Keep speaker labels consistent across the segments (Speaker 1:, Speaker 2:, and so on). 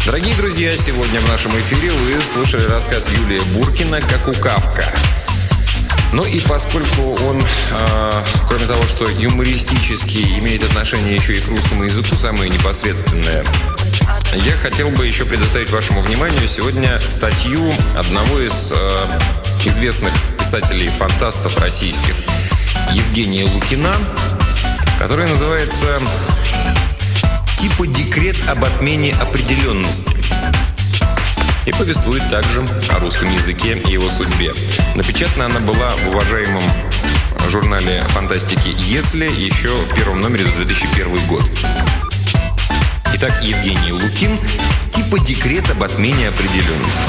Speaker 1: Дорогие друзья, сегодня в нашем эфире вы слушали рассказ Юлия Буркина «Какукавка». Ну и поскольку он, кроме того, что юмористически имеет отношение еще и к русскому языку, самое непосредственное, я хотел бы еще предоставить вашему вниманию сегодня статью одного из известных писателей-фантастов российских, Евгения Лукина, которая называется «Типа декрет об отмене определенности». И повествует также о русском языке и его судьбе. Напечатана она была в уважаемом журнале фантастики «Если» еще в первом номере за 2001 год. Итак, Евгений Лукин «Типа декрет об отмене определенности».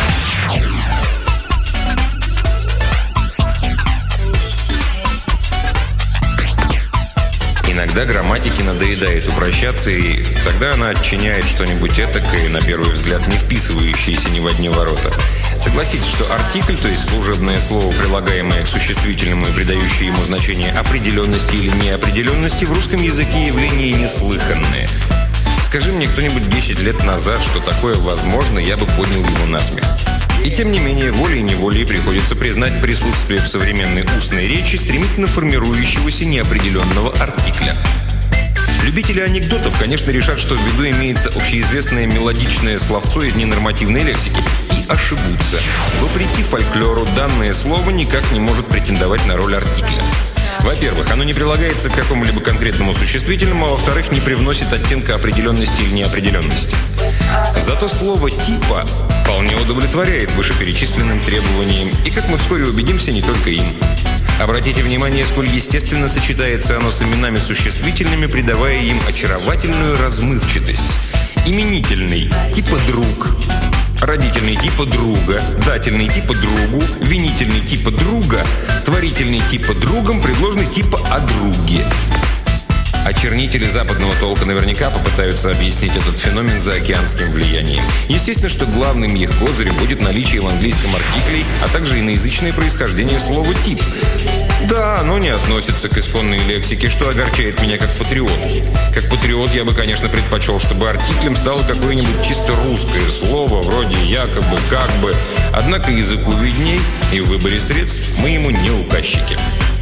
Speaker 1: Иногда грамматике надоедает упрощаться, и тогда она отчиняет что-нибудь этакое, на первый взгляд, не вписывающееся ни в одни ворота. Согласитесь, что артикль, то есть служебное слово, прилагаемое к существительному и придающее ему значение определенности или неопределенности, в русском языке явление неслыханное. Скажи мне кто-нибудь 10 лет назад, что такое возможно, я бы поднял его на смех. И тем не менее, волей-неволей приходится признать присутствие в современной устной речи стремительно формирующегося неопределенного артикля. Любители анекдотов, конечно, решат, что в виду имеется общеизвестное мелодичное словцо из ненормативной лексики, и ошибутся. Вопреки фольклору, данное слово никак не может претендовать на роль артикля. Во-первых, оно не прилагается к какому-либо конкретному существительному, а во-вторых, не привносит оттенка определенности или неопределенности. Зато слово «типа» вполне удовлетворяет вышеперечисленным требованиям, и, как мы вскоре убедимся, не только им. Обратите внимание, сколь естественно сочетается оно с именами существительными, придавая им очаровательную размывчатость. Именительный – типа «друг», родительный типа «друга», дательный типа «другу», винительный типа «друга», творительный типа «другом», предложный типа «о друге». Очернители западного толка наверняка попытаются объяснить этот феномен заокеанским влиянием. Естественно, что главным их козырем будет наличие в английском артиклей, а также иноязычное происхождение слова «тип». Да, оно не относится к исконной лексике, что огорчает меня как патриот. Как патриот я бы, конечно, предпочел, чтобы артиклем стало какое-нибудь чисто русское слово, вроде «якобы», «как бы». Однако языку видней, и в выборе средств мы ему не указчики.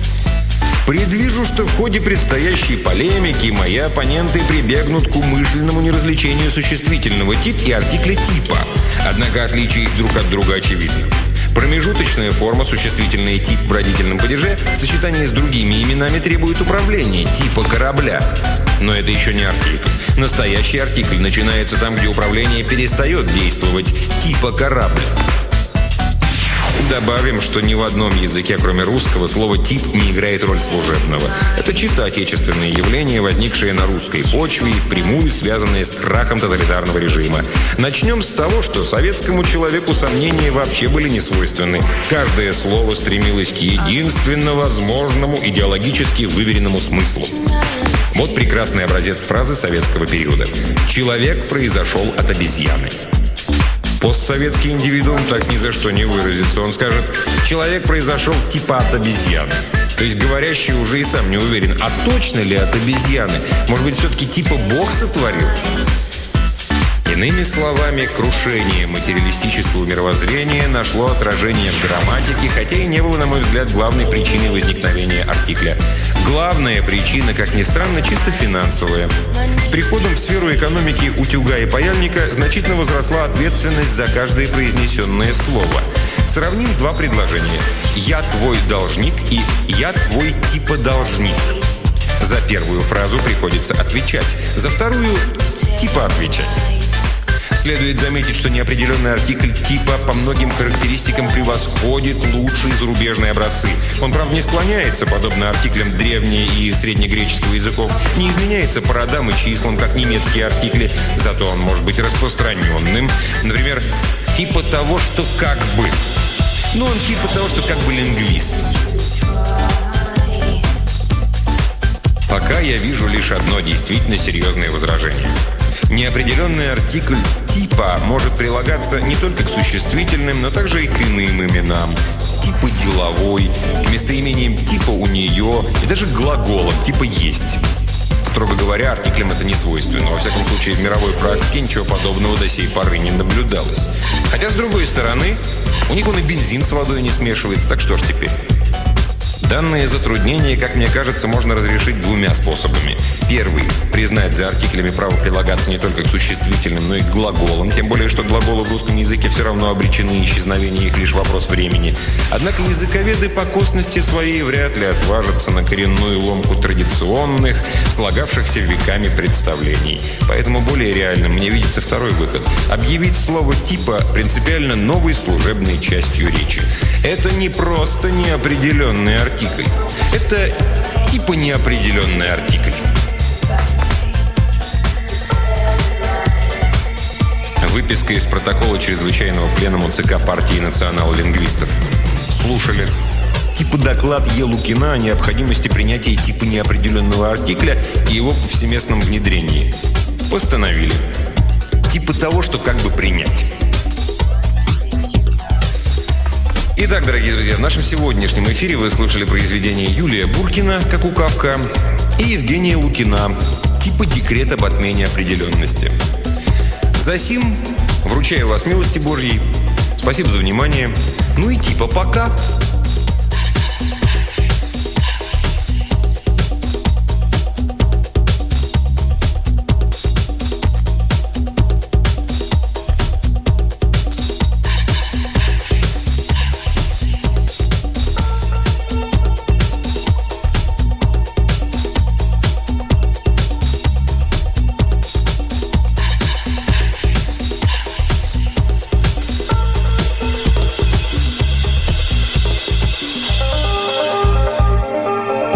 Speaker 1: Предвижу, что в ходе предстоящей полемики мои оппоненты прибегнут к умышленному неразличению существительного «тип» и артикля «типа». Однако отличие их друг от друга очевидно. Промежуточная форма, существительное «тип» в родительном падеже, в сочетании с другими именами требует управления, типа корабля. Но это еще не артикль. Настоящий артикль начинается там, где управление перестает действовать, типа корабль. Добавим, что ни в одном языке, кроме русского, слово «тип» не играет роль служебного. Это чисто отечественное явление, возникшее на русской почве и впрямую связанное с крахом тоталитарного режима. Начнем с того, что советскому человеку сомнения вообще были не свойственны. Каждое слово стремилось к единственно возможному идеологически выверенному смыслу. Вот прекрасный образец фразы советского периода. «Человек произошел от обезьяны». Постсоветский индивидуум так ни за что не выразится. Он скажет: «Человек произошел типа от обезьяны». То есть говорящий уже и сам не уверен, а точно ли от обезьяны? Может быть, все-таки типа Бог сотворил? Иными словами, крушение материалистического мировоззрения нашло отражение в грамматике, хотя и не было, на мой взгляд, главной причиной возникновения артикля. Главная причина, как ни странно, чисто финансовая. С приходом в сферу экономики утюга и паяльника значительно возросла ответственность за каждое произнесенное слово. Сравним два предложения. «Я твой должник» и «Я твой типа должник». За первую фразу приходится отвечать, за вторую типа отвечать. Следует заметить, что неопределенный артикль типа по многим характеристикам превосходит лучшие зарубежные образцы. Он, правда, не склоняется, подобно артиклям древнего и среднегреческого языков, не изменяется по родам и числам, как немецкие артикли, зато он может быть распространенным. Например, типа того, что как бы. Ну, он типа того, что как бы лингвист. Пока я вижу лишь одно действительно серьезное возражение. Неопределенный артикль «типа» может прилагаться не только к существительным, но также и к иным именам. Типа «деловой», к местоимениям типа «у нее» и даже к глаголам типа «есть». Строго говоря, артиклям это не свойственно. Во всяком случае, в мировой практике ничего подобного до сей поры не наблюдалось. Хотя, с другой стороны, у них он и бензин с водой не смешивается, так что ж теперь? Данные затруднения, как мне кажется, можно разрешить двумя способами. Первый – признать за артиклями право прилагаться не только к существительным, но и к глаголам, тем более, что глаголы в русском языке все равно обречены, исчезновение их лишь вопрос времени. Однако языковеды по косности своей вряд ли отважатся на коренную ломку традиционных, слагавшихся веками представлений. Поэтому более реальным мне видится второй выход – объявить слово «типа» принципиально новой служебной частью речи. Это не просто неопределенный артикль. Это типа неопределенный артикль. Выписка из протокола чрезвычайного пленума ЦК партии национал-лингвистов. Слушали. Типа доклад Е. Лукина о необходимости принятия типа неопределенного артикля и его повсеместном внедрении. Постановили. Типа того, что как бы принять. Итак, дорогие друзья, в нашем сегодняшнем эфире вы слушали произведение Юлия Буркина «Как и Евгения Лукина «Типа декрет об отмене определенности». Засим вручаю вас милости Божьей. Спасибо за внимание. Ну и типа пока.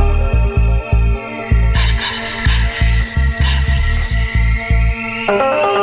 Speaker 2: Thank you.